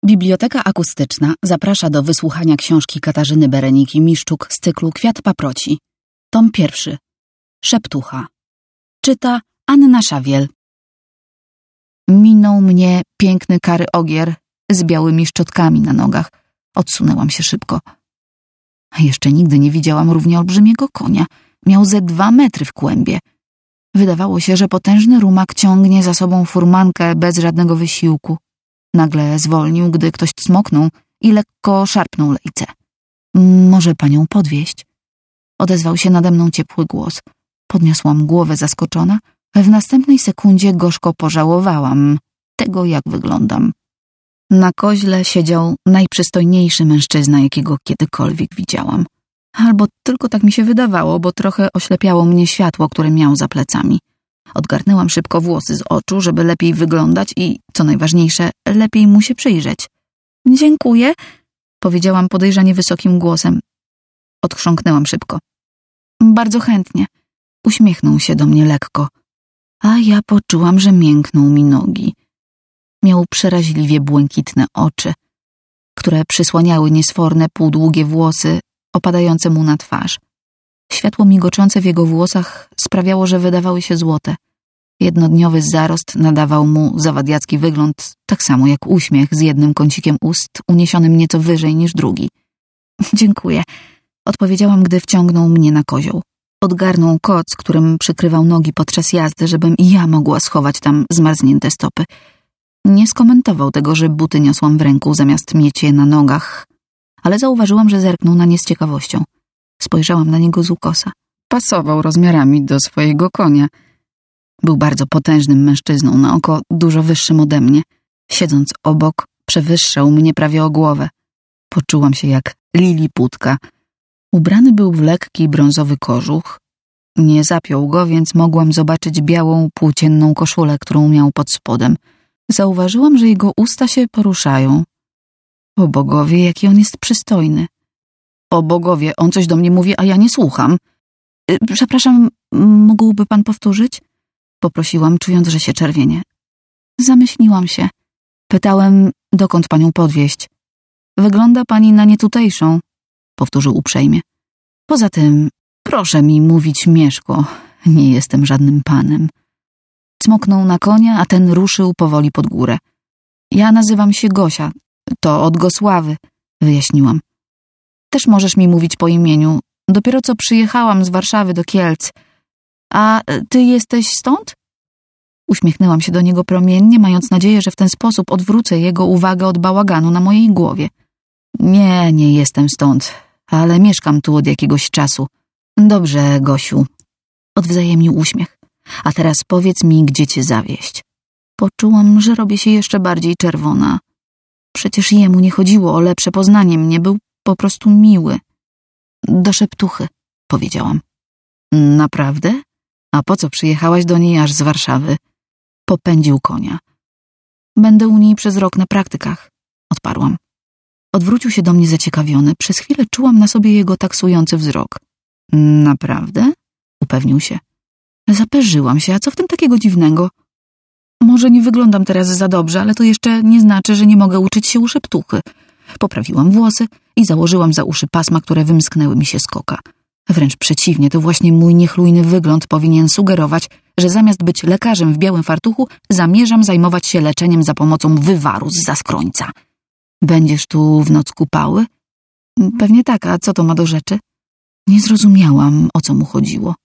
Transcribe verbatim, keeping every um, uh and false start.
Biblioteka Akustyczna zaprasza do wysłuchania książki Katarzyny Bereniki-Miszczuk z cyklu Kwiat paproci. Tom pierwszy. Szeptucha. Czyta Anna Szawiel. Minął mnie piękny kary ogier z białymi szczotkami na nogach. Odsunęłam się szybko. Jeszcze nigdy nie widziałam równie olbrzymiego konia. Miał ze dwa metry w kłębie. Wydawało się, że potężny rumak ciągnie za sobą furmankę bez żadnego wysiłku. Nagle zwolnił, gdy ktoś cmoknął i lekko szarpnął lejce. Może panią podwieźć? Odezwał się nade mną ciepły głos. Podniosłam głowę zaskoczona. W następnej sekundzie gorzko pożałowałam tego, jak wyglądam. Na koźle siedział najprzystojniejszy mężczyzna, jakiego kiedykolwiek widziałam. Albo tylko tak mi się wydawało, bo trochę oślepiało mnie światło, które miał za plecami. Odgarnęłam szybko włosy z oczu, żeby lepiej wyglądać i, co najważniejsze, lepiej mu się przyjrzeć. Dziękuję, powiedziałam podejrzanie wysokim głosem. Odchrząknęłam szybko. Bardzo chętnie. Uśmiechnął się do mnie lekko, a ja poczułam, że miękną mi nogi. Miał przeraźliwie błękitne oczy, które przysłaniały niesforne, półdługie włosy opadające mu na twarz. Światło migoczące w jego włosach sprawiało, że wydawały się złote. Jednodniowy zarost nadawał mu zawadiacki wygląd, tak samo jak uśmiech z jednym kącikiem ust uniesionym nieco wyżej niż drugi. Dziękuję, odpowiedziałam, gdy wciągnął mnie na kozioł. Odgarnął koc, którym przykrywał nogi podczas jazdy, żebym i ja mogła schować tam zmarznięte stopy. Nie skomentował tego, że buty niosłam w ręku zamiast mieć je na nogach, ale zauważyłam, że zerknął na nie z ciekawością. Spojrzałam na niego z ukosa. Pasował rozmiarami do swojego konia. Był bardzo potężnym mężczyzną, na oko dużo wyższym ode mnie. Siedząc obok, przewyższał mnie prawie o głowę. Poczułam się jak liliputka. Ubrany był w lekki brązowy kożuch. Nie zapiął go, więc mogłam zobaczyć białą, płócienną koszulę, którą miał pod spodem. Zauważyłam, że jego usta się poruszają. O bogowie, jaki on jest przystojny. O bogowie, on coś do mnie mówi, a ja nie słucham. Przepraszam, mógłby pan powtórzyć? Poprosiłam, czując, że się czerwienie. Zamyśliłam się. Pytałem, dokąd panią podwieźć. Wygląda pani na nietutejszą, powtórzył uprzejmie. Poza tym, proszę mi mówić Mieszko, nie jestem żadnym panem. Cmoknął na konia, a ten ruszył powoli pod górę. Ja nazywam się Gosia, to od Gosławy, wyjaśniłam. Też możesz mi mówić po imieniu. Dopiero co przyjechałam z Warszawy do Kielc. A ty jesteś stąd? Uśmiechnęłam się do niego promiennie, mając nadzieję, że w ten sposób odwrócę jego uwagę od bałaganu na mojej głowie. Nie, nie jestem stąd, ale mieszkam tu od jakiegoś czasu. Dobrze, Gosiu. Odwzajemnił uśmiech. A teraz powiedz mi, gdzie cię zawieźć. Poczułam, że robię się jeszcze bardziej czerwona. Przecież jemu nie chodziło o lepsze poznanie mnie, był po prostu miły. Do Szeptuchy, powiedziałam. Naprawdę? A po co przyjechałaś do niej aż z Warszawy? Popędził konia. Będę u niej przez rok na praktykach, odparłam. Odwrócił się do mnie zaciekawiony. Przez chwilę czułam na sobie jego taksujący wzrok. Naprawdę? Upewnił się. Zaperzyłam się, a co w tym takiego dziwnego? Może nie wyglądam teraz za dobrze, ale to jeszcze nie znaczy, że nie mogę uczyć się u Szeptuchy. Poprawiłam włosy i założyłam za uszy pasma, które wymsknęły mi się z koka. Wręcz przeciwnie, to właśnie mój niechlujny wygląd powinien sugerować, że zamiast być lekarzem w białym fartuchu, zamierzam zajmować się leczeniem za pomocą wywaru z zaskrońca. Będziesz tu w noc kupały? Pewnie tak, a co to ma do rzeczy? Nie zrozumiałam, o co mu chodziło.